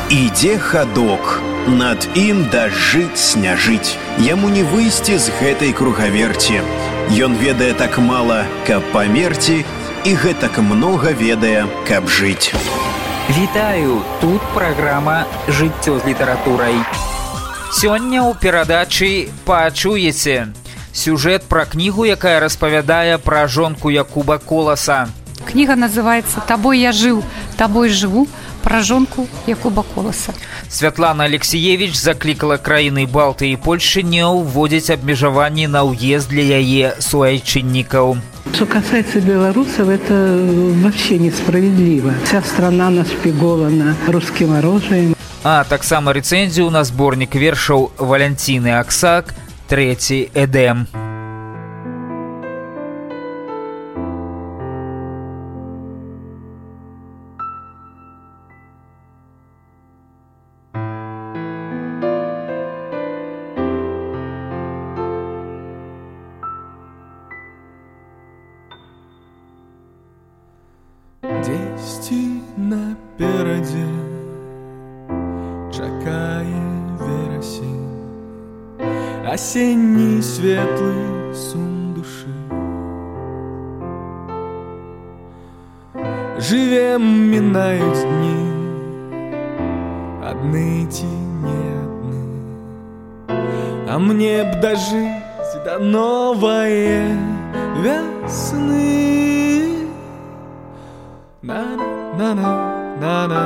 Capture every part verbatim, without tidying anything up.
Ідзе хадок, над ім дажджыць сняжыць. Яму не выйсці з гэтай кругаверці. Ён ведае так мала, каб памерці, і гэтак многа ведае, каб жыць. Вітаю, тут праграма «Жыццё з літаратурай». Сёння ў перадачы пачуеце сюжэт пра кнігу, якая распавядае пра жонку Якуба Коласа. Книга называется «Тобой я жил, тобой живу», про жонку Якуба Коласа. Святлана Алексеевич закликала краіны Балты і Польши не ўводзіць абмежаванні на ўезд для яе суайчыннікаў. Что касается белорусов, это вообще несправедливо. Вся страна нашпигована русским оружием. А таксама рэцэнзію на зборнік вершаў Валянціны Аксак «Трэці Эдем». Дзесьці наперадзе чакае верасень, асенні светлы сум душы. Жывем, мінаюць дні, адны ці не адны, а мне б дажыць да новае вясны. На-на-на-на, на-на,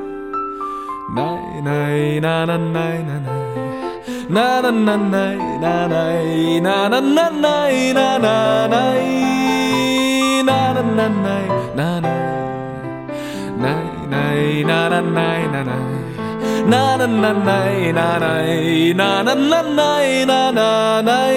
най-най, на-на-най, на-най, на-на-на-най, на-най, на-на-на-най, на-на-най, на-на-на-най, на-най, най-най, на-на-най, на-най, на-на-на-най, на-най, на-на-на-най, на-на-най.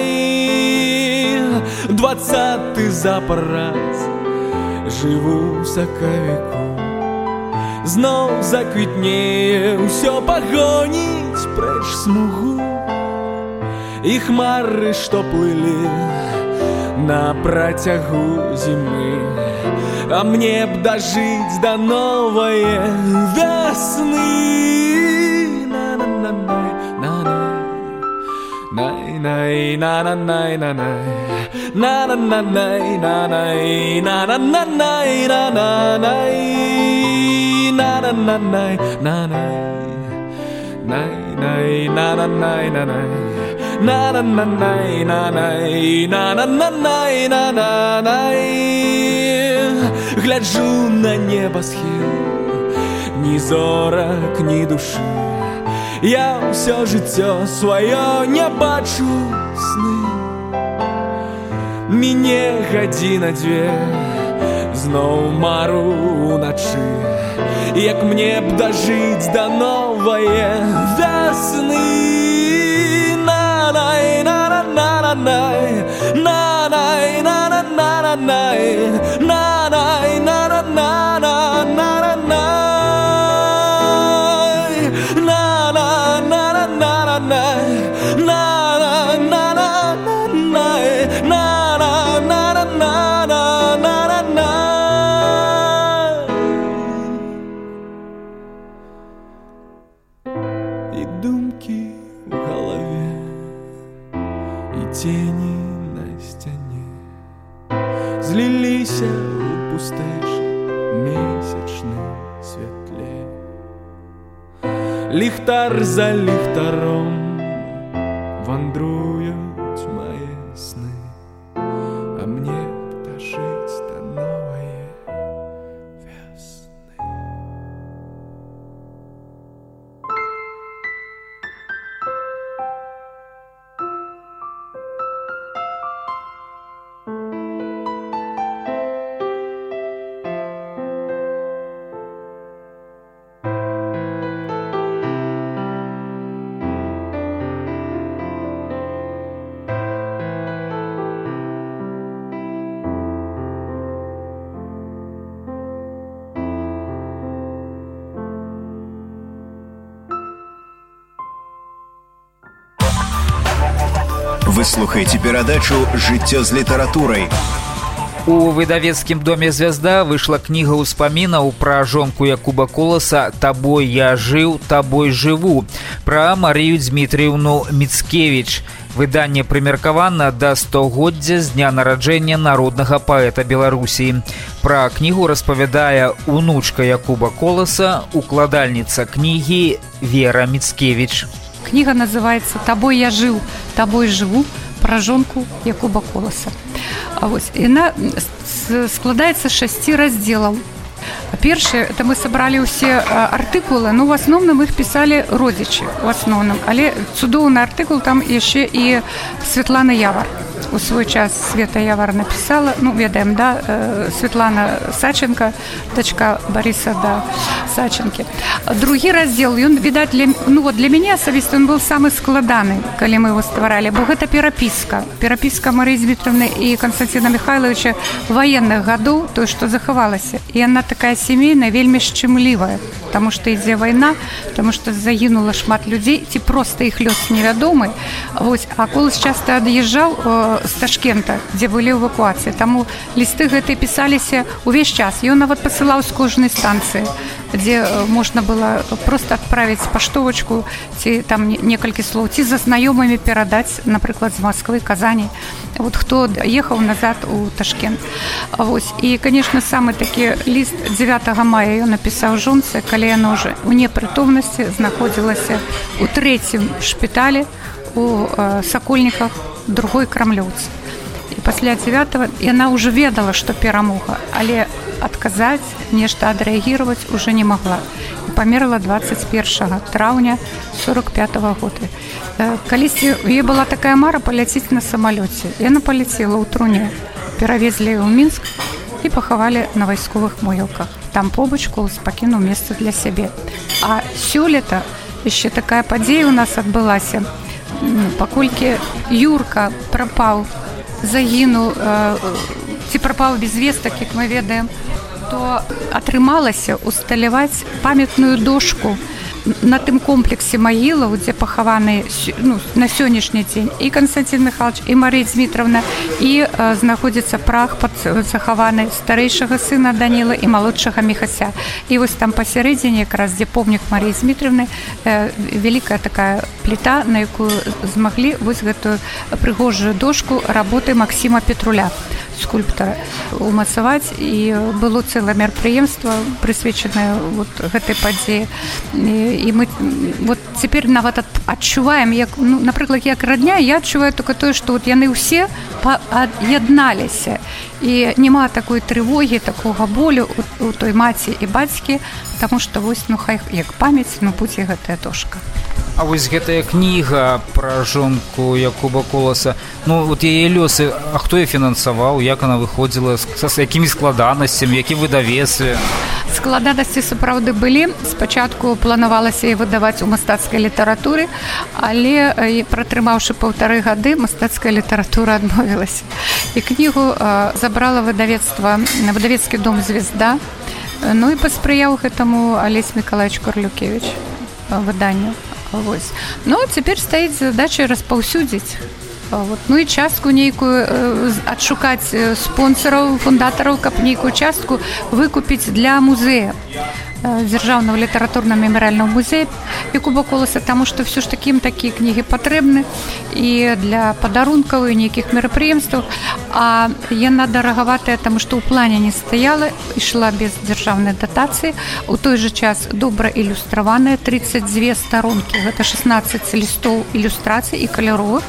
Двадцаты запар раз жыву ў сакавіку, зноў заквітнее ўсё пагоніць прэч смугу, і хмары, што плылі на працягу зімы, а мне б дажыць да новае вясны. На-на-на-най, на-най, най-най, на-на-най, на-най, на-на-на-най, на-най, на-на-на-най, на-на-най, на-на-на-най, на-най, най-най, на-на-най, на-най, на-на-на-най, на-най, на-на-на-най, на-на-най. Гляджу на небасхіл, ні зорак, ні душы, я ўсё жыццё сваё не бачу сны. Мне гадзіна дзве, зноў мару ўначы, як мне б дажыць да новае вясны. На-най, на-на-на-на-най, на-най, на-на-на-на-най, на-най, на-на-на-на-на-най, на-на-на-на-на-най, на-на-на-на-на-най, на-на-на-на-на-на-най. І думкі ў галаве, і тені на сцяне зліліся ў пустэч месячным святле. Ліхтар за ліхтаром вандруюць мае сны, а мне б дажыць да новае вясны. Вы слухаеце перадачу «Жыццё з літаратурай». У выдавецкім доме «Звязда» выйшла кніга ўспамінаў пра жонку Якуба Коласа «Табой я жыў, табой жыву» пра Марію Дмітрыўну Міцкевіч. Выданне прымеркавана да стагоддзя з дня нараджэння народнага паэта Беларусі. Пра кнігу распавядае унучка Якуба Коласа, укладальніца кнігі Вера Міцкевіч. Книга называется «Тобой я жил, тобой живу» про жонку Якуба Коласа. Вот. Она складаецца з шасці раздзелаў. Першае, это мы собрали все артыкулы, ну, в основном их писали родичи, в основном. Але цудоўны артыкул там еще и Светлана Явар. У свой час Света Явар написала, ну, ведаем, да, Светлана Саченко, дочка Бориса, да, Саченки. Другі раздзел, ён, відаць, для, ну, вот для мяне асабіста он был самый складаны, калі мы его стваралі, бо гэта перапіска. Перапіска Марии Дмитриевны и Константина Михайловича военных гадоў, то, что захавалася. И она такая семейная, вельмі шчымлівая, потому что ідзе вайна, потому что загінула шмат людзей, ці просто іх лёс невядомы. Вот. А Колас часто ад'язджаў з Ташкента, дзе былі эвакуацыі. Таму лісты гэтыя пісаліся увесь час. Ён нават пасылаў з кожнай станцыі, дзе можна было просто адправіць паштовачку, ці там некалькі слоў, ці за знаёмымі перадаць, напрыклад, з Москвы, Казані. Вот хто ехаў назад у Ташкент. Вот. І, конечно, самы такі ліст дзевятага мая ён напісаў жонцы, калі яна ўжо ў непрытомнасці знаходзілася у трэцім шпіталі у э, Сакольніках другой крамлёўцы. І пасля дзевятага яна ўжо ведала, што перамога, але адказаць, нешта адрэагіраваць уже не магла. І памерла двадцать первого траўня сорок пятого года. Э, калісьці у яе была такая мара паляціць на самалёце. Яна паляцела ў труне, перавезлі ў Мінск і пахавалі на вайсковых могілках. Там побач Колас пакінуў месца для сябе. А сёлета яшчэ такая падзея у нас адбылася. Паколькі Юрка прапаў, загінуў, э, ці прапаў без вестак, як мы ведаем, то атрымалася усталяваць памятную дошку на тым комплексе магілаў, дзе пахаваны, ну, на сённяшні дзень і Константин Михайлович, і Марія Дмитриевна, і э, знаходзіцца прах захаваны старэйшага сына Даніла і малодшага Міхася. І вось там пасярэдзіне, якраз дзе помнік Марії Дмитриевны, э, вялікая такая пліта, на якую змаглі вось гэтую прыгожую дошку работы Максима Петруля, скульптара, умацаваць. І было цэлае мерапрыемства, прысвечанае вот гэтай падзеі. І мы вот цяпер нават адчуваем, як, ну, напрыклад, як радня, я адчуваю только тое, што вот яны ўсе ад'ядналіся. І няма такой трывогі, такога болю у, у той маці і бацькі, таму што вось, ну, хай як памяць, ну, будзе гэтая дошка. А вось гэтая кніга пра жонку Якуба Коласа, ну, вот яе лёсы, а хто яе фінансаваў, як она выходзіла, з якімі складанасцямі, які выдавецтве? Складанасці сапраўды былі. Спачатку планавалася яе выдаваць у мастацкай літаратуры, але пратрымаўшы паўтары гады, мастацкая літаратура адмовілася. І кнігу э, забрала выдавецтва, выдавецкі дом «Звезда». Ну і паспрыяў гэтаму Алесь Миколаевич Курлюкевич выданню. Вось. Ну, цяпер стаіць задача распаўсюдзіць. Вот. Ну і частку нейкую э, адшукаць спонсораў, фундатараў, каб нейкую частку выкупіць для музея, э, дзяржаўнага літаратурна-мемарыяльнага музея Якуба Коласа, таму што все ж таки ім такія кнігі патрэбны і для падарункаў і нейкіх мерапрыемстваў. А яна дарагаватая, таму што ў плане не стаяла, ішла без дзяржаўнай датацыі. У той жа час добра ілюстраваная, тридцать две старонкі, гэта шестнадцать лістоў ілюстрацый і каляровых,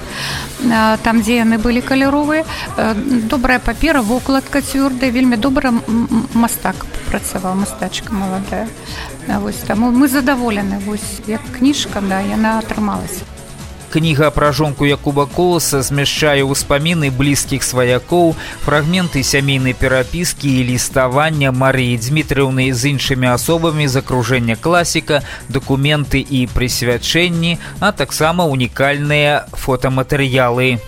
там, дзе яны былі каляровыя. Добрая папера, вокладка цвёрдая, вельмі добра мастак працаваў, мастачка маладая. Вось, таму мы задаволены, вось, як кніжка, да, яна атрымалася. Кніга пра жонку Якуба Коласа змяшчае ўспаміны блізкіх сваякоў, фрагменты сямейнай перапіскі і ліставання Марыі Дмітрыўны з іншымі асобамі з акружэння класіка, дакументы і прысвячэнні, а таксама унікальныя фотаматэрыялы.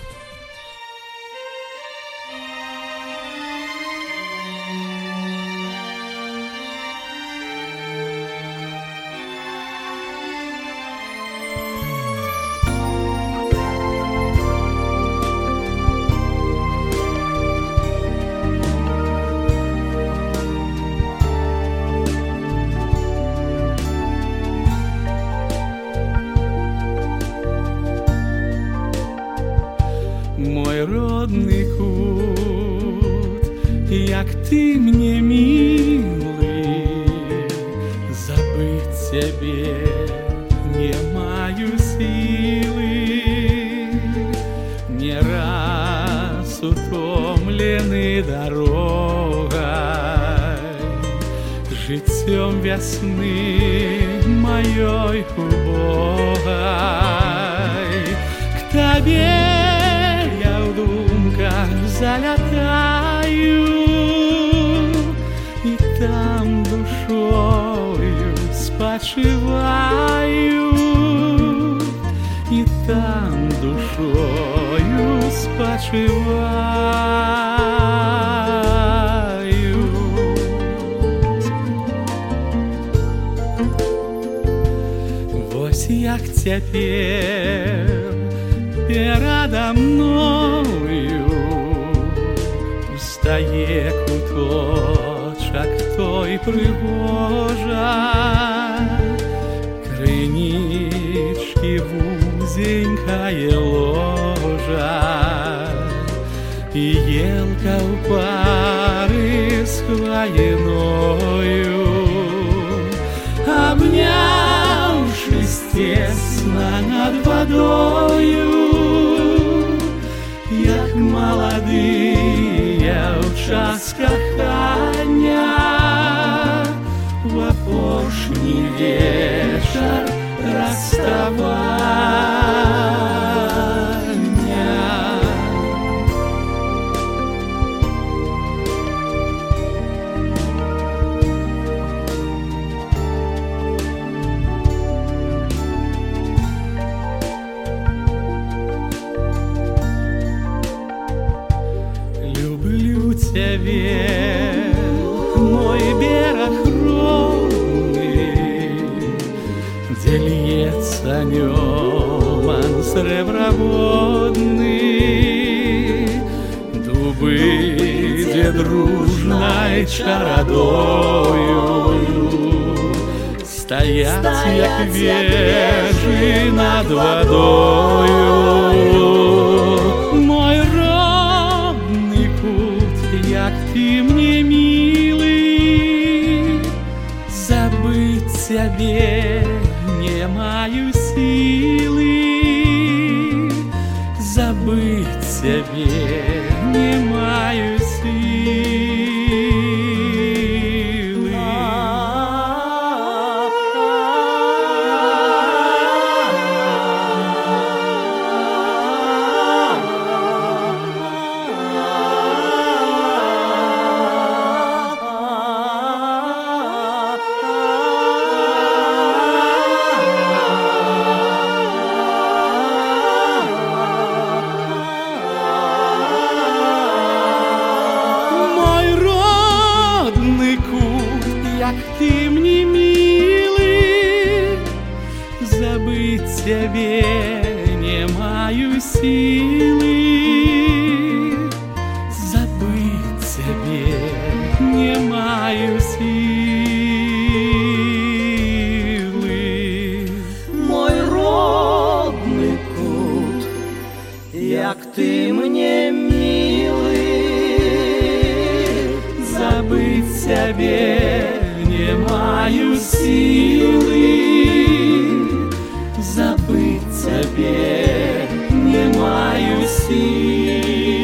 жыццём вясны маёй убогай. К табе я ў думках залятаю, і там душою спачываю, і там душою спачываю. Як цяпер перада мною устае куточак той прыгожа, крынічкі вузенькае ложа, і елка ў пары з хваіною, обнявшись тесно над водою, як молодые ў час кахання, в апошні вечар расставання. Тебе, мой берег родный, где льется неман среброводный, дубы, где дружной чародою стоят, як вежи над водою. Мой як ты мне милый, забыть тебе не маю силы, забыть тебе не маю силы. Ты мне милый, забыть тебе не маю силы, забыть тебе не маю силы. Мой родный кут, як ты мне милый, забыть тебе не маю силы, забыть тебе не маю силы.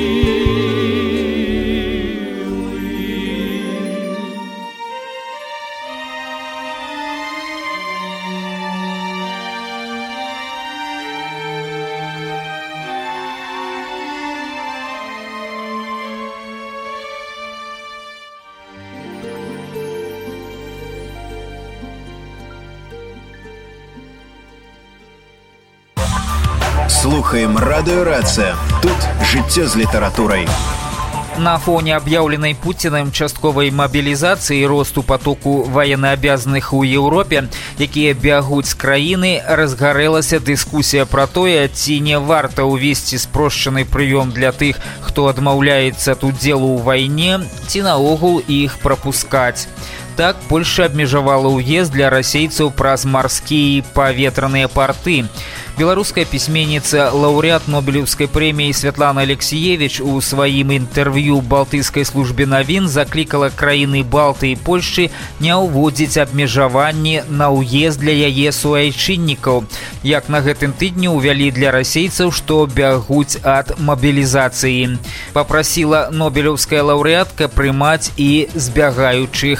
Слухаем радыё Рацыя. Тут жыццё з літаратурай. На фоне объявленной Путиным частковой мобилизации и росту потоку военнообязанных у Европе, якія бягуць з краіны, разгарэлася дыскусія пра тое, ці не варта ўвесці спрошчаны прыём для тых, хто адмаўляецца ад удзелу ў вайне, ці наогул іх прапускаць. Так, Польша абмежавала ўезд для расейцаў праз марскія і паветраныя парты. Беларуская пісьменніца, лаўрэат Нобелеўскай прэміі Святлана Алексіевіч у сваім інтэрв'ю Балтыйскай службе навін заклікала краіны Балты і Польшчы не ўводзіць абмежаванні на ўезд для яе суайчыннікаў, як на гэтым тыдні ўвялі для расейцаў, што бягуць ад мабілізацыі. Папрасіла нобелеўская лаўрэатка прымаць і збягаючых расейцаў.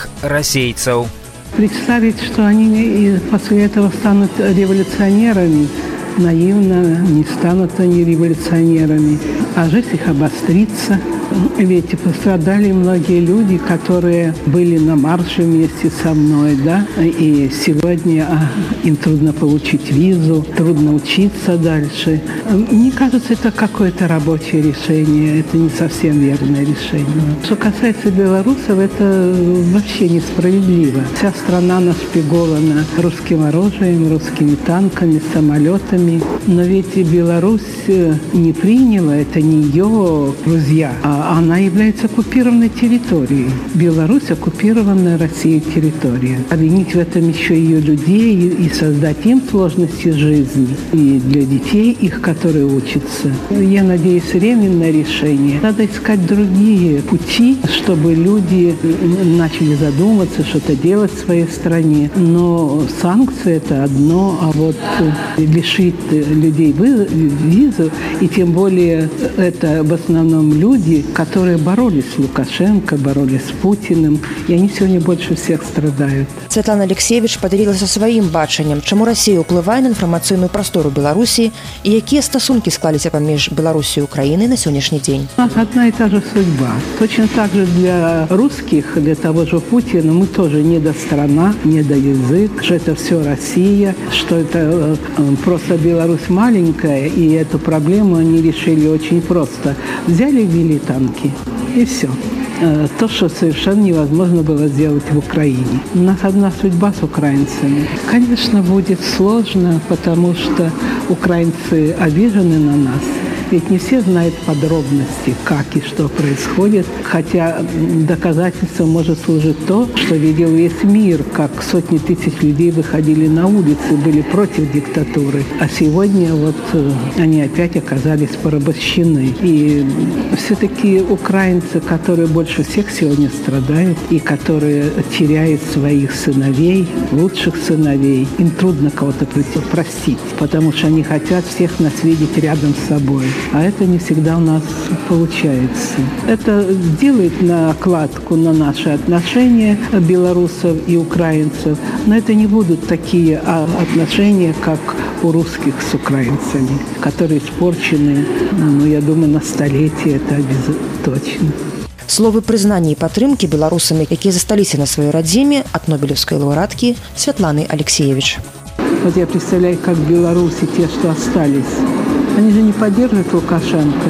расейцаў. Представить, что они после этого станут революционерами, наивно, не станут они революционерами, а жизнь их обострится. Ведь пострадали многие люди, которые были на марше вместе со мной, да, и сегодня им трудно получить визу, трудно учиться дальше. Мне кажется, это какое-то рабочее решение, это не совсем верное решение. Что касается белорусов, это вообще несправедливо. Вся страна нашпигована русским оружием, русскими танками, самолетами. Но ведь Беларусь не приняла, это не ее друзья, а она является оккупированной территорией. Беларусь – оккупированная Россией территория. Обвинить в этом еще ее людей и создать им сложности жизни. И для детей их, которые учатся. Я надеюсь, временное решение. Надо искать другие пути, чтобы люди начали задумываться, что-то делать в своей стране. Но санкции – это одно, а вот лишить людей визы, и тем более это в основном люди, которые боролись с Лукашенко, боролись с Путиным, и они сегодня больше всех страдают. Святлана Алексеевич поделилася сваім бачаннем, чаму Расія ўплывае на інфармацыйную прастору Беларусі і якія стасункі склаліся паміж Беларусью і Украиной на сегодняшний день. У нас одна и та же судьба. Точно так же для русских, для того же Путина, мы тоже недострана, недоязык, что это все Россия, что это просто Беларусь маленькая, и эту проблему они решили очень просто. Взяли и ввели танки, и все. То, что совершенно невозможно было сделать в Украине. У нас одна судьба с украинцами. Конечно, будет сложно, потому что украинцы обижены на нас. Ведь не все знают подробности, как и что происходит. Хотя доказательством может служить то, что видел весь мир, как сотни тысяч людей выходили на улицы, были против диктатуры. А сегодня вот они опять оказались порабощены. И все-таки украинцы, которые больше всех сегодня страдают и которые теряют своих сыновей, лучших сыновей, им трудно кого-то простить, потому что они хотят всех нас видеть рядом с собой. А это не всегда у нас получается. Это делает накладку на наши отношения белорусов и украинцев, но это не будут такие отношения, как у русских с украинцами, которые испорчены, ну, я думаю, на столетие, это точно. Словы прызнання і падтрымкі беларусамі, якія засталіся на сваёй радзіме, ад нобелевскай лаўрэаткі Святланы Алексеевич. Вот я представляю, как белорусы, те, что остались, они же не поддерживают Лукашенко,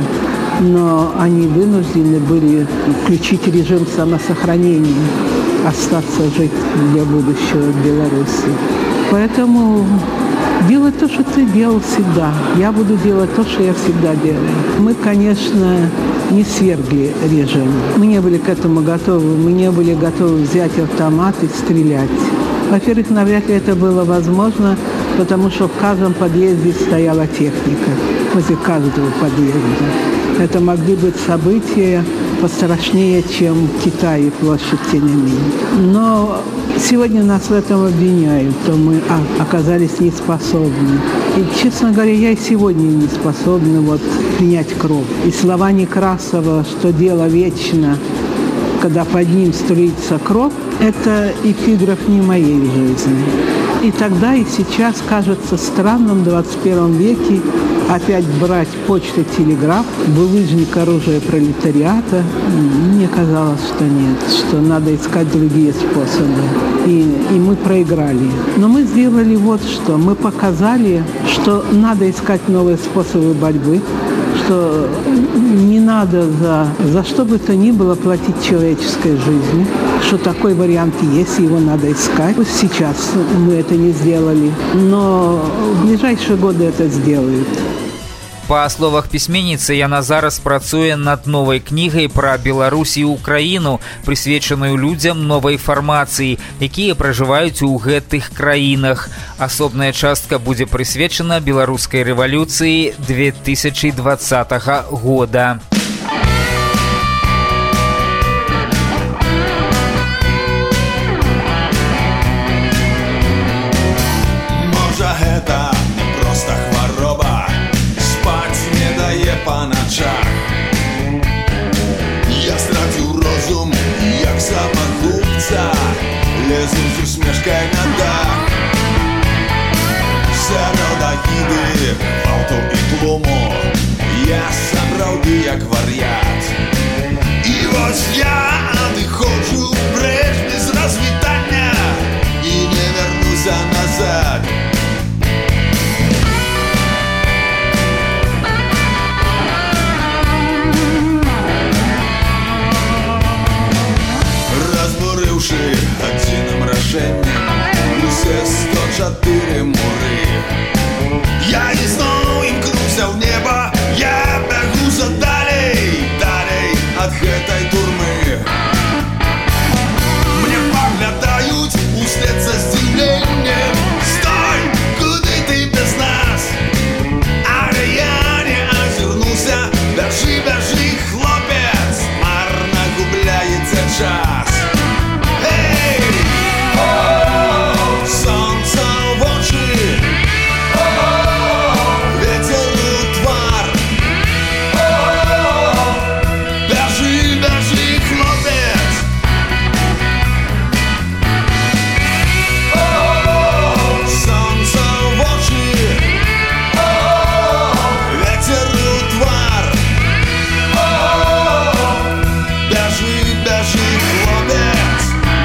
но они вынуждены были включить режим самосохранения, остаться жить для будущего в Беларуси. Поэтому делай то, что ты делал всегда. Я буду делать то, что я всегда делаю. Мы, конечно, не свергли режим. Мы не были к этому готовы. Мы не были готовы взять автомат и стрелять. Во-первых, навряд ли это было возможно, потому что в каждом подъезде стояла техника. Возле каждого подъезда. Это могли быть события пострашнее, чем в Китае площадь Тяньаньмэнь. Но сегодня нас в этом обвиняют, то мы оказались неспособны. И, честно говоря, я и сегодня не способна вот принять кровь. И слова Некрасова, что дело вечно, когда под ним струится кровь, это эпиграф не моей жизни. И тогда, и сейчас кажется странным в двадцать первом веке опять брать почту, телеграф, булыжник оружия пролетариата. Мне казалось, что нет, что надо искать другие способы. И, и мы проиграли. Но мы сделали вот что. Мы показали, что надо искать новые способы борьбы, что не надо за, за что бы то ни было платить человеческой жизнью, что такой вариант есть, его надо искать. Сейчас мы это не сделали, но в ближайшие годы это сделают. Па словах пісьменніцы, яна зараз працуе над новай кнігай пра Беларусь і Украіну, прысвечаную людзям новай фармацыі, якія пражываюць у гэтых краінах. Асобная частка будзе прысвечана беларускай рэвалюцыі две тысячи двадцатого года. Можа, гэта проста хвароба, спаць не дае па начах. Я страціў розум, як самагубца, усмешкой на дах. Сярод агіды, гвалту і тлуму я сапраўды як вар'ят. І вось я адыходжу прэч без развітання і не вярнуся назад. Разбурыўшы адзіным рашэннем усе сто чатыры муры, я ізноў імкнуся ў неба, я бягу за далей, далей ад гэтай турмы. Мне паглядаюць услед за здзіўленнем: стой, куды ты без нас? Але я не азірнуся, бяжы, бяжы, хлопец, марна губляецца час. Эй! Сонца ў вочы, ветер у твар. Бяжы, бяжы, хлопец. Сонца ў вочы, ветер у твар. Бяжы, бяжы, хлопец.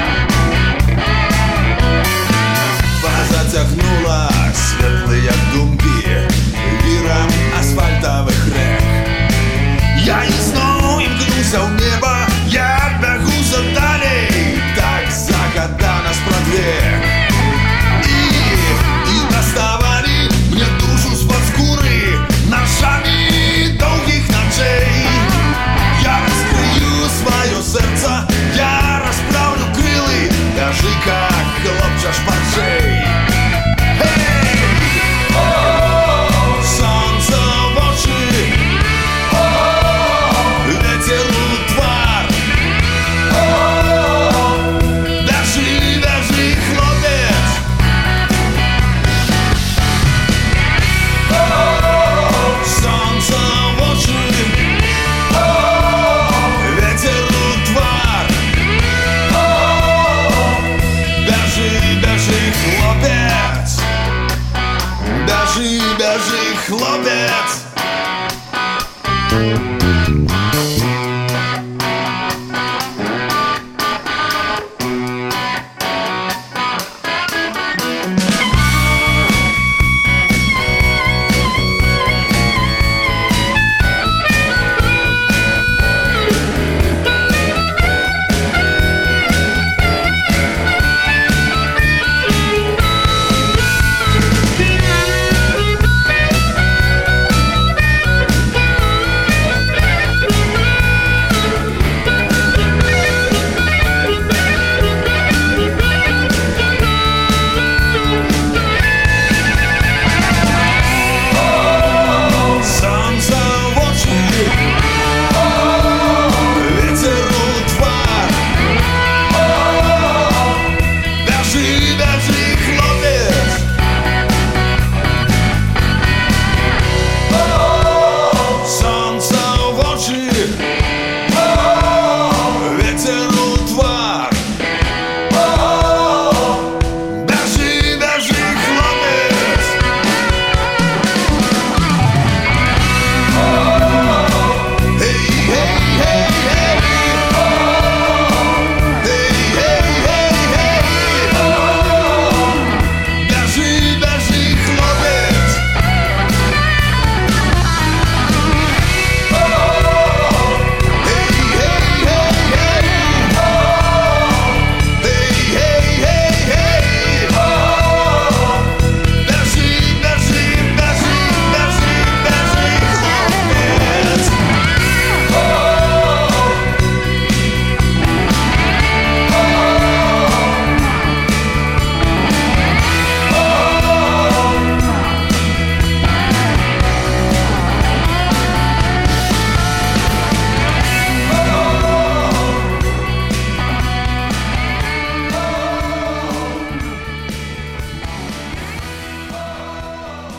Затягнула светлые думки виром асфальтовых рэк. Я ізноў імкнуся ў неба, я бягу за далей, так загадана спрадвек. І, і даставалі мне душу з-пад скуры ножами доўгіх ночей. Я раскрыю сваё сэрца, я расправлю крылы, бяжы, как хлопча шпарчэй. Сонца ў вочы, ветер у твар. Бяжы, бяжы, хлопец. Сонца ў вочы, ветер у твар. Бяжы, бяжы, хлопец. Бяжы, бяжы, хлопец.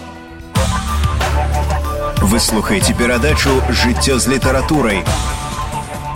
Вы слухаеце перадачу «Жыццё з літаратурай».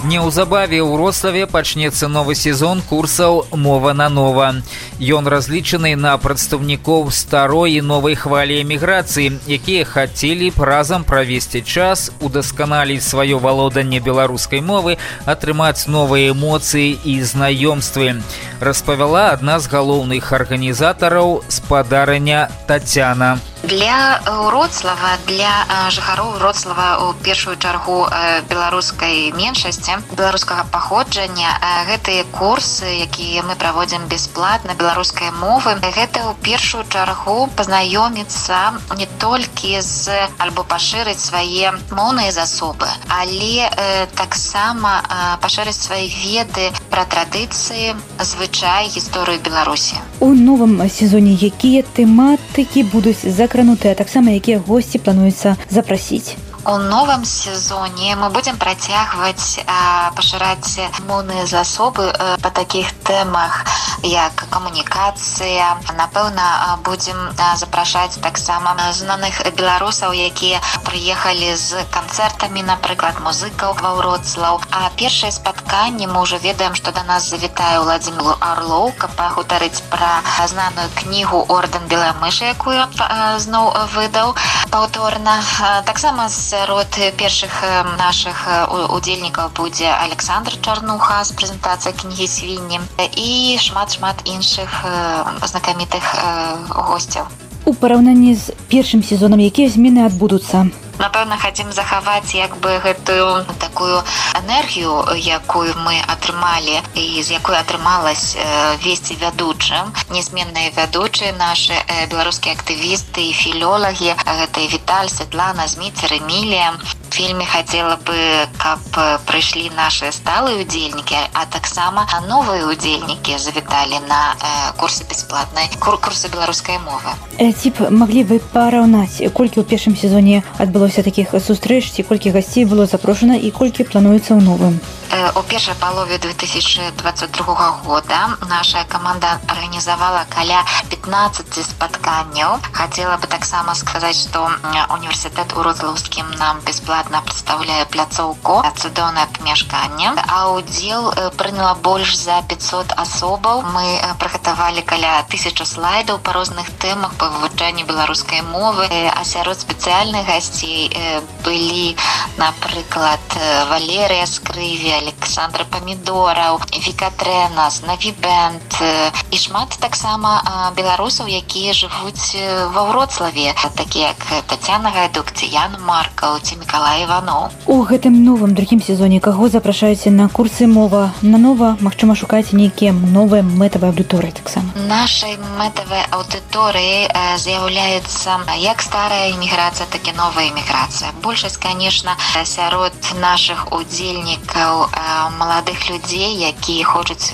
Неўзабаве ў Вроцлаве пачнецца новы сезон курсаў «Мова на нова». Ён разлічаны на прадстаўнікоў старой і новай хвалі эміграцыі, якія хацелі б разам правесці час, удасканаліць сваё валоданне беларускай мовы, атрымаць новыя эмоцыі і знаёмствы, распавяла адна з галоўных арганізатараў спадарыня Тацяна. Для Вроцлава, для жыхароў Вроцлава ў першую чаргу беларускай меншасці, беларускага паходжання, гэтыя курсы, якія мы праводзім бясплатна беларускай мовы, гэта ў першую чаргу пазнаёміцца не толькі з альбо пашырыць свае моўныя засобы, але таксама пашырыць свае веды пра традыцыі, звычай, гісторыю Беларусі. У новым сезоне якія тэматыкі будуць закранутыя, таксама якія госці плануецца запрасіць? У новым сезоне мы будем працягваць пашыраць моўныя засобы па такіх тэмах, як камунікацыя. Напэўна, будзем запрашаць таксама знаных беларусаў, якія прыехалі з канцэртамі, напрыклад, музыкаў ва Вроцлаў. А першае спатканне мы ўжо ведаем, што да нас завітае Владзімір Арлоў, каб пагутарыць пра знаную кнігу «Ордэн белай мышы», якую зноў выдаў паўторна. Таксама з сярод першых нашых удзельнікаў будзе Александр Чарнуха з прэзентацыяй кнігі «Свінні» і шмат-шмат іншых знакамітых госцяў. У параўнанні з першым сезонам якія змены адбудуцца? Напэўна, хацім захаваць як бы гэтую такую энергію, якую мы атрымалі і з якой атрымалась весці вядучым. Незменныя вядучыя нашы беларускія актывісты і філолагі. Гэта і Віталь, Светлана, Зміцер, Эмілія. Вельмі хацела бы, каб прыйшлі нашы сталыя удзельнікі, а таксама новыя удзельнікі завіталі на курсы бясплатнай, курсы беларускай мовы. Ці б маглі вы параўнаць, колькі ў першым сезоне адбылося такіх сустрэч, ці колькі гасцей было запрошана і колькі плануецца ў новым? У першай палове две тысячи двадцать другога года наша каманда арганізавала каля пятнаццаць спатканняў. Хацела бы таксама сказаць, што універсітэт Вроцлаўскі нам бясплатна прадстаўляе пляцоўку, цудоўнае памяшканне. А ўдзел прыняла больш за пятьсот асобаў. Мы прыгатавалі каля тысячы слайдаў па розных тэмах па вывучэнні беларускай мовы. А сярод спецыяльных гасцей былі, напрыклад, Валерыя Скрыві, Александр Памідораў, Віка Трэнас, Навібэнд і шмат таксама беларусаў, якія жывуць ва Вроцлаве, такія як Тацяна Гайдук, ці Ян Маркаў, ці Мікалай Іваноў. У гэтым новым другім сезоне каго запрашаеце на курсы «Мова на нова»? Магчыма, шукаеце нейкія новыя мэтавыя аўдыторыі таксама? Нашай мэтавай аўдыторыяй з'яўляецца як старая эміграцыя, так і новая эміграцыя. Большасць, конечно, сярод нашых удзельнікаў маладых людзей, якія хочуць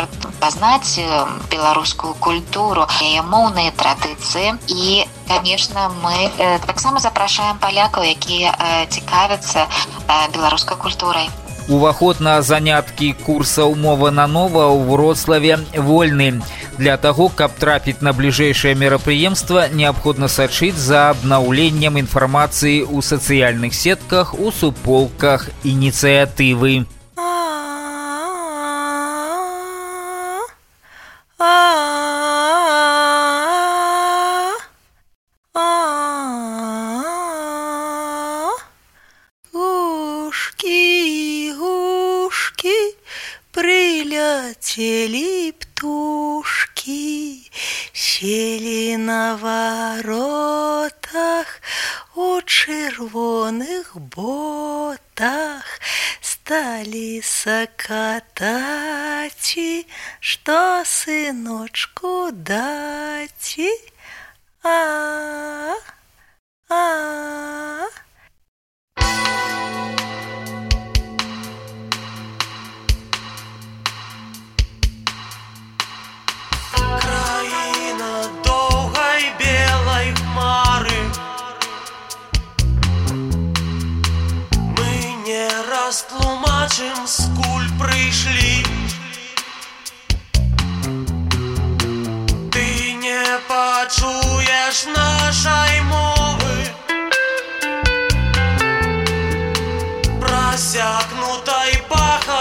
пазнаць беларускую культуру, яе моўныя традыцыі. І, конечно, мы таксама запрашаем палякаў, якія цікавяцца беларускай культурай. Уваход на заняткі курсаў «Мова на нова» ў Вроцлаве вольны. Для таго, каб трапіць на бліжэйшае мерапрыемства, неабходна сачыць за абнаўленнем інфармацыі ў сацыяльных сетках, у суполках ініцыятывы. Прилетели птушки, сели на воротах, у червоных ботах стали сокотать, что сыночку дать? А, а. Краіна доўгай белай хмары, мы не растлумачым, скуль прыйшлі. Ты не пачуеш нашай мовы, просякнутай пахай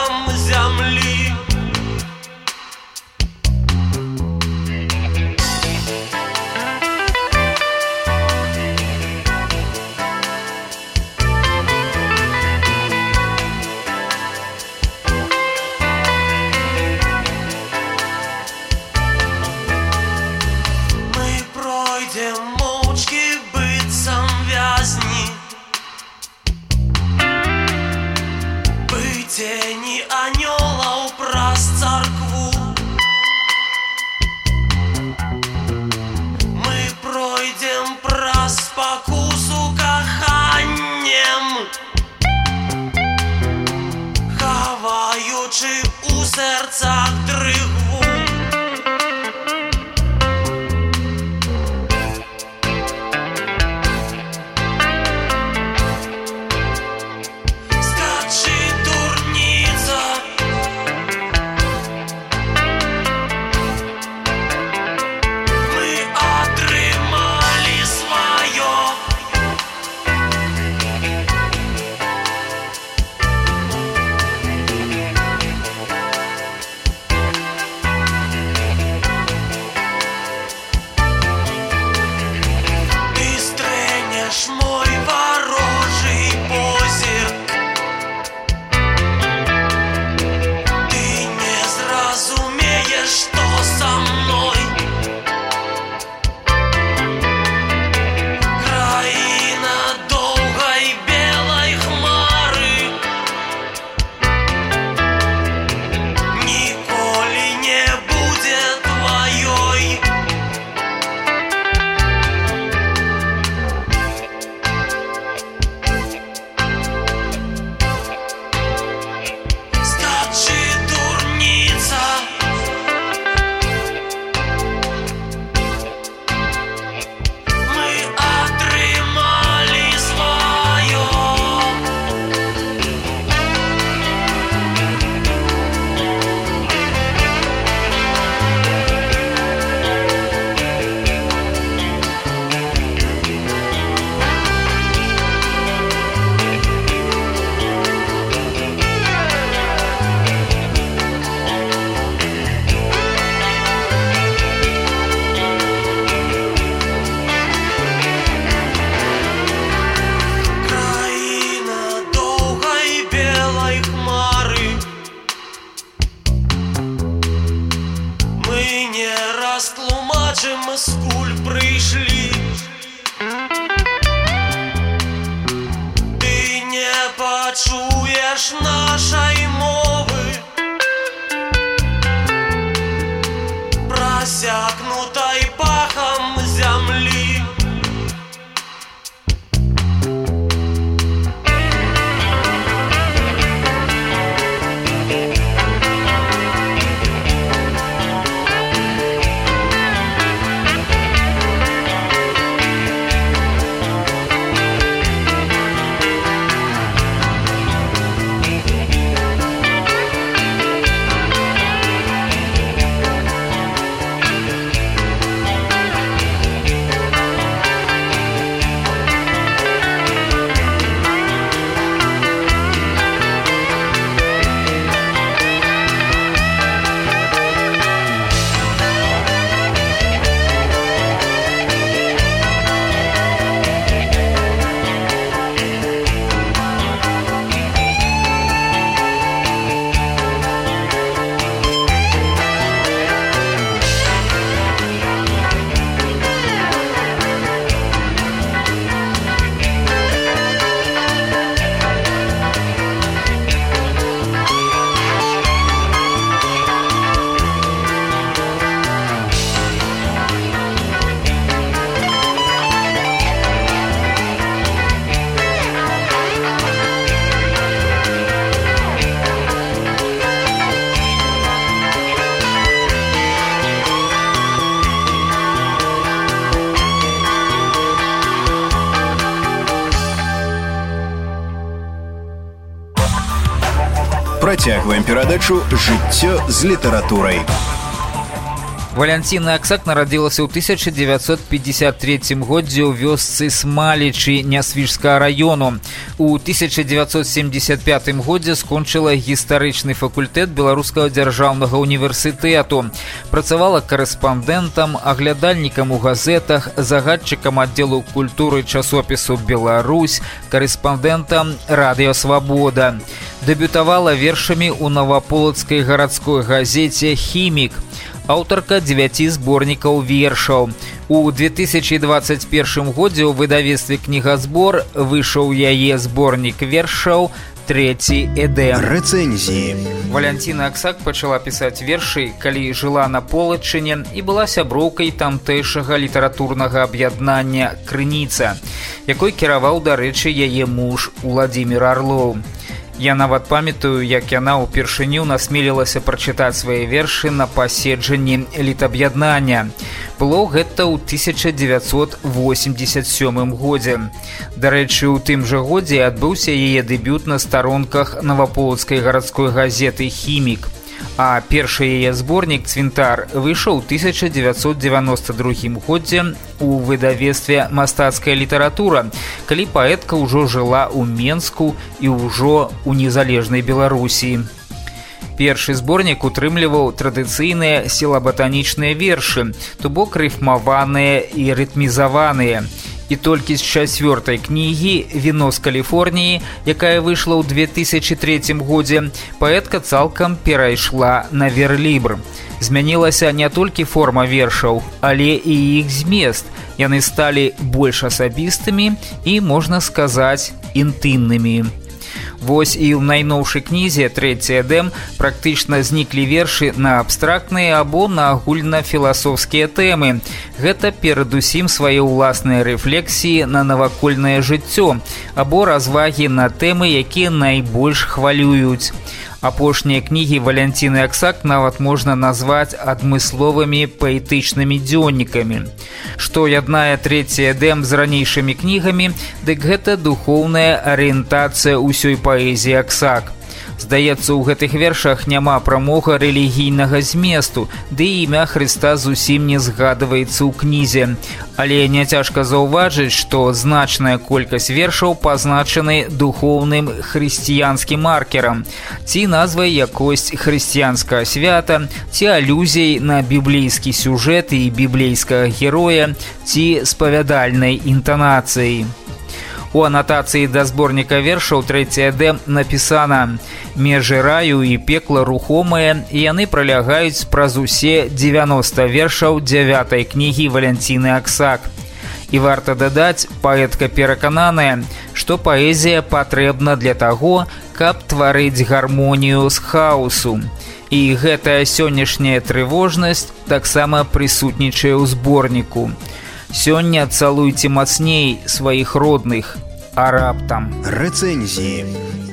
ночы у сердцах дрыгву. Скачи, дурница, мы отрымали свое. Ты стрэнешь мой ворожий позір. Ты не зразумеешь, что со мной. Краіна доўгай белай хмары ніколі не будзе тваёй. Скачи, дурница, мы отрымали свое. Краіна доўгай белай хмары, мы не растлумачым, скуль прыйшлі. Ты не пачуеш нашай мовы, просякнутай пахам зямлі. Працягваем перадачу «Жыццё з літаратурай». Валянціна Аксак нарадзілася ў тысяча дзевяцьсот пятьдесят третьем годзе ў вёсцы Смалічы Нясвіжскага раёну. У тысяча дзевяцьсот семьдесят пятым годзе скончыла гістарычны факультэт Беларускага дзяржаўнага універсітэту. Працавала карэспандэнтам, аглядальнікам у газетах, загадчыкам аддзелу культуры часопісу «Беларусь», карэспандэнтам «Радыё Свабода». Дэбютавала вершамі ў наваполацкай гарадской газеце «Хімік». Аўтарка дзевяці зборнікаў вершаў. У две тысячи двадцать первым годзе ў выдавецтве «Кнігазбор» выйшаў яе зборнік вершаў «Трэці Эдем». Рэцэнзіі. Валянціна Аксак пачала пісаць вершы, калі жыла на Полачыне і была сяброўкай тамтэйшага літаратурнага аб'яднання «Крыніца», якой кіраваў, дарэчы, яе муж Уладзімір Арлоў. Я нават памятаю, як яна ўпершыню насмелілася прачытаць свае вершы на паседжанні літаб'яднання. Было гэта ў тысяча дзевяцьсот восемьдесят сёмым годзе. Дарэчы, у тым жа годзе адбыўся яе дэбют на старонках наваполацкай гарадской газеты «Хімік». А першы яе зборнік «Цвінтар» выйшаў у тысяча дзевяцьсот дзевяносто другім годзе у выдавецтве «Мастацкая літаратура», калі паэтка ўжо жыла ў Менску і ўжо ў незалежнай Беларусі. Першы зборнік утрымліваў традыцыйныя сілаботанічныя вершы, то бок рыфмаваныя і рытмізаваныя. І толькі з чацвёртай кнігі «Віно з Каліфорніі», якая выйшла ў две тысячы трэцім годзе, паэтка цалкам перайшла на верлібр. Змянілася не толькі форма вершаў, але і іх змест. Яны сталі больш асабістымі і, можна сказаць, інтымнымі. Вось і ў найноўшай кнізе «Трэці Эдем» практычна зніклі вершы на абстрактныя або на агульнафіласофскія тэмы. Гэта перадусім свае ўласныя рэфлексіі на навакольнае жыццё або развагі на тэмы, якія найбольш хвалююць. Апошнія кнігі Валянціны Аксак нават можна назваць адмысловымі паэтычнымі дзённікамі. Што яднае «Трэці Эдем» з ранейшымі кнігамі, дык гэта духоўная арыентацыя ўсёй паэзіі Аксак. Здаецца, у гэтых вершах няма прамога рэлігійнага зместу, ды і імя Хрыста зусім не згадваецца ў кнізе. Але няцяжка заўважыць, што значная колькасць вершаў пазначаны духоўным хрысціянскім маркерам, ці назвай якось хрысціянскага свята, ці алюзій на біблейскі сюжэт і біблейскага героя, ці спавядальнай інтанацыі. У анатацыі да зборніка вершаў «Трэці Эдем» напісана: «Межы раю і пекла рухомыя, і яны пралягаюць праз усе дзевяноста вершаў дзявятай кнігі Валянціны Аксак». І варта дадаць, паэтка перакананая, што паэзія патрэбна для таго, каб тварыць гармонію з хаосу. І гэтая сённяшняя трывожнасць таксама прысутнічае ў зборніку. Сёння цалуйце мацней сваіх родных, а раптам. Рэцэнзіі.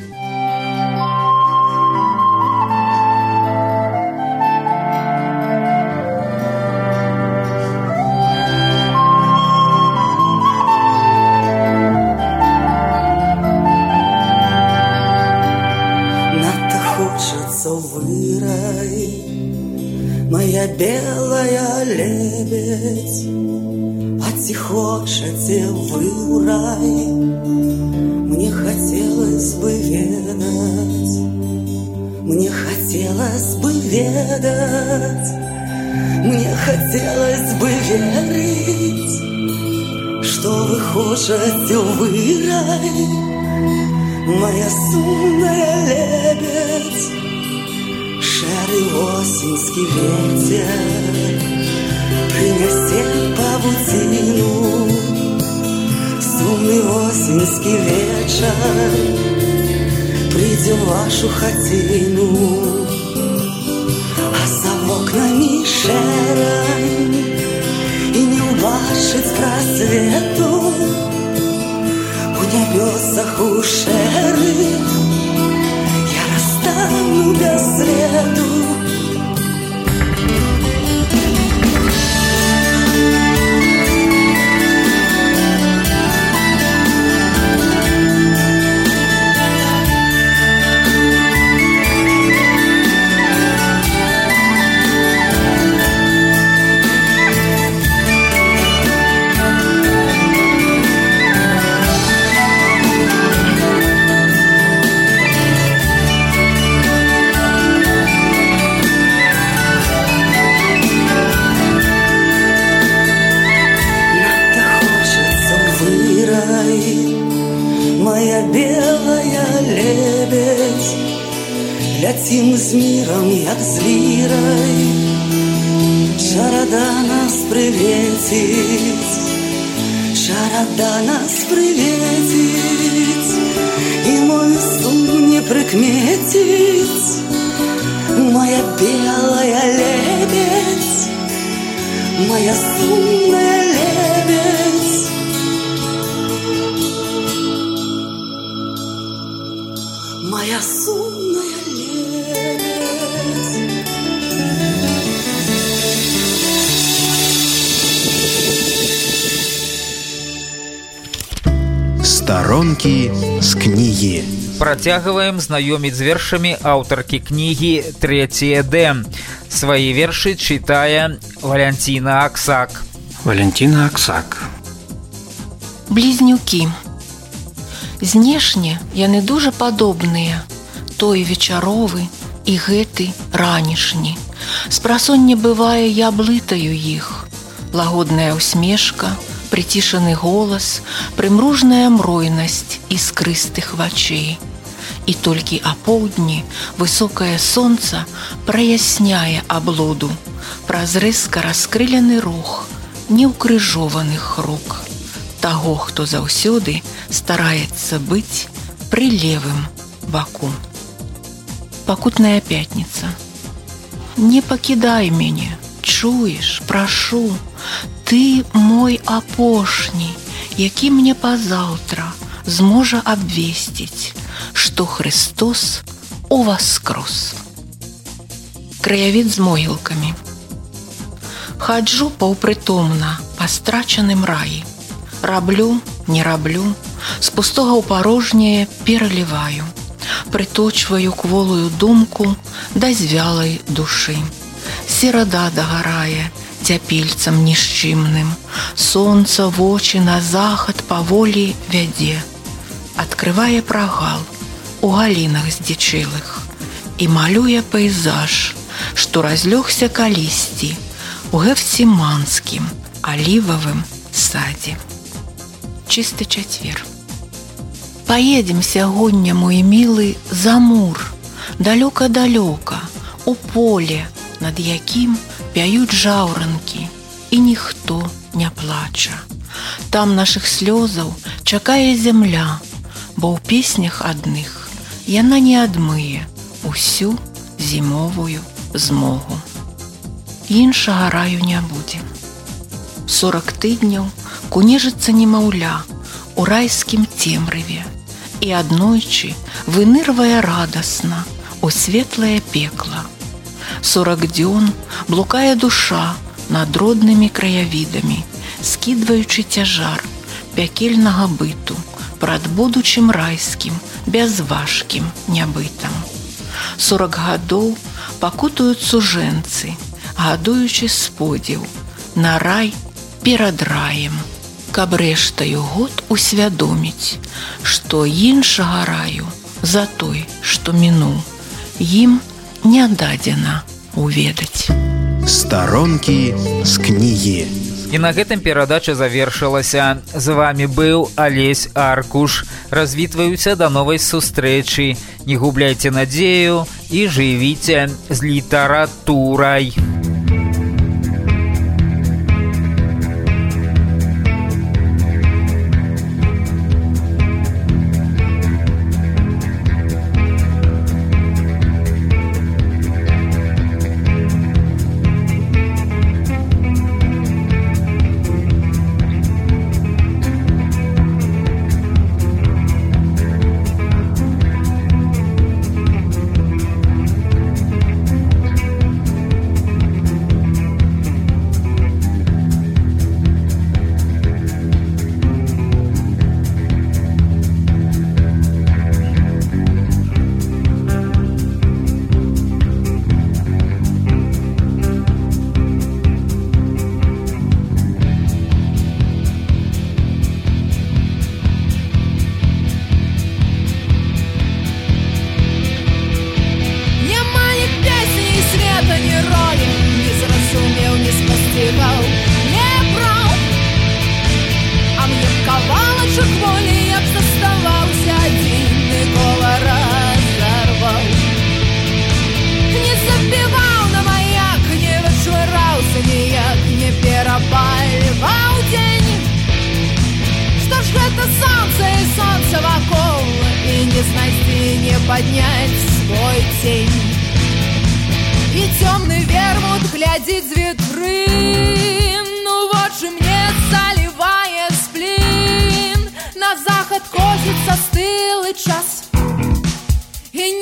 Надто хочется в рай, моя белая лебедь. Ці хочаце вы ў рай, мне хотелось бы ведаць, мне хотелось бы ведаць, мне хотелось бы верыць, што вы хочаце вы рай, моя сумная лебедь. Шэры осеньскі ветер принесе павуцину, сумный осеньский вечер придет в вашу хатину, а за окнами шерань и не убачить просвету у небесах у шеры я расстану без следу. Летим з миром, як з лірай, чарада нас приветить, чарада нас приветить, и мой сум не прикметить, моя белая лебедь, моя сумная лебедь. Моя я сумная лебедь. Старонкі з кнігі. Працягваем знаёміць з вершамі аўтаркі кнігі «Трэцяе Д». Свае вершы чытае Валянціна Аксак. Валянціна Аксак. Близнюкі. Знешне яны дужа падобныя. Той вечаровы і гэты ранішні. Спрасоння бывае, я блытаю іх. Лагодная усмешка, прыцішаны голас, прымружная мройнасць іскрыстых вачэй. І толькі апоўдні высокае сонца праясняе аблоду, праз рэзка раскрылены рух неўкрыжованых рук таго, хто заўсёды стараецца быць пры левым баку. Пакутная пятніца. Не пакідай мяне, чуеш, прашу, ты мой апошні, які мне пазаўтра зможа абвесціць, што Христос уваскрос. Краявід з могілкамі. Хаджу паўпрытомна па страчаным раі. Раблю, не раблю, з пустога ў парожняе пераліваю. Прыточваю кволую думку да звялай душы. Серада дагарае цяпельцам нішчымным. Сонца вочы на захад паволі вядзе. Адкрывае прагал у галінах здзічэлых і малюе пейзаж, што разлёгся калісьці у гефсіманскім алівавым садзе. Чысты чацвер. Поедем сягоння, мой милы, за мур, далёка-далёка, у поле, над якім пяюць жаўранкі, і ніхто не плача. Там нашых слёзаў чакае зямля, бо ў песнях адных яна не адмые усю зімовую змогу. Іншага раю не будзе. Сорак тыдняў кунежыцца немаўля у райскім цемрыве і аднойчы вынырвае радасна у светлае пекла. Сорак дзён блукае душа над роднымі краявідамі, скідваючы цяжар пякельнага быту прад будучым райскім бязважкім нябытам. Сорак гадоў пакутаюць сужэнцы, гадуючы сподзеў на рай перад раем, каб рэштаю год усвядоміць, што іншага раю за той, што мінуў, ім не дадзена уведаць. Старонкі з кнігі. І на гэтым перадача завершылася. З вамі быў Алесь Аркуш. Развітваюся да новай сустрэчы. Не губляйце надзею і жывіце з літаратурай. Поднять свой тень. И темный вермут глядит з вітрин, ну вот же мне заливая сплин. На заход косится стылый час, и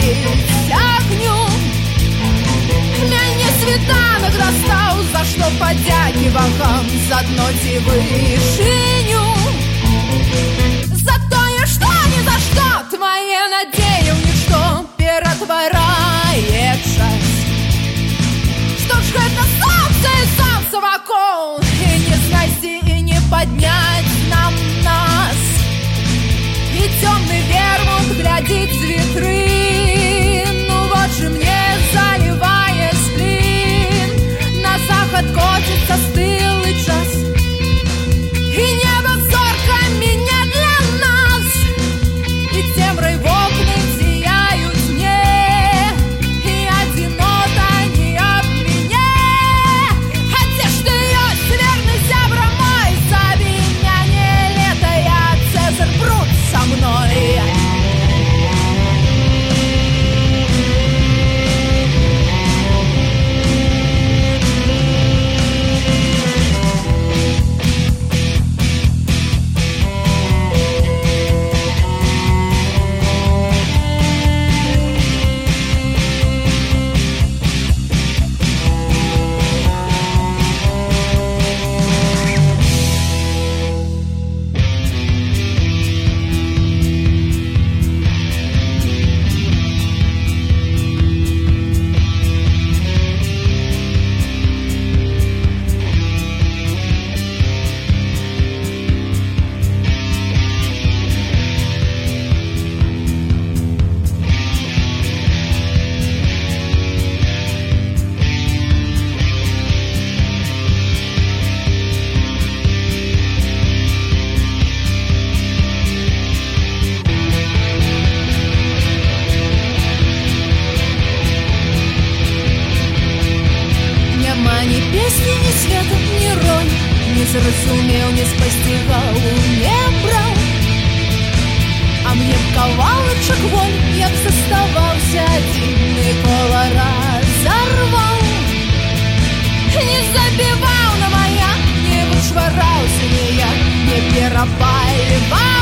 паліць агню. Мяне світанак застаў, за што падзякі вагам, за дно ці вышыню. За тое, што ні за што твае надзеі ў нішто ператварае час. Што ж гэта сонца і сонца вакол, і не знайсці, і не падняць нам нас. І цёмны вермут глядзіць з вітрын, у вочы мне залівае сплін. На захад коціцца стылы час, і неба зоркамі не для нас, і цемрай вокны зіяюць мне, і адзінота не аб мяне. А дзе ж ты ёсць, верны сябра мой, забі мяне лета, я Цэзар Брут са мной. Зразумеў, не спасцігаў, не браў. А мне б кавалачак воль, як заставаўся адзін, і колара зарваў. Не забіваў на мая, не вычвараўся ніяк, не перапаліваў.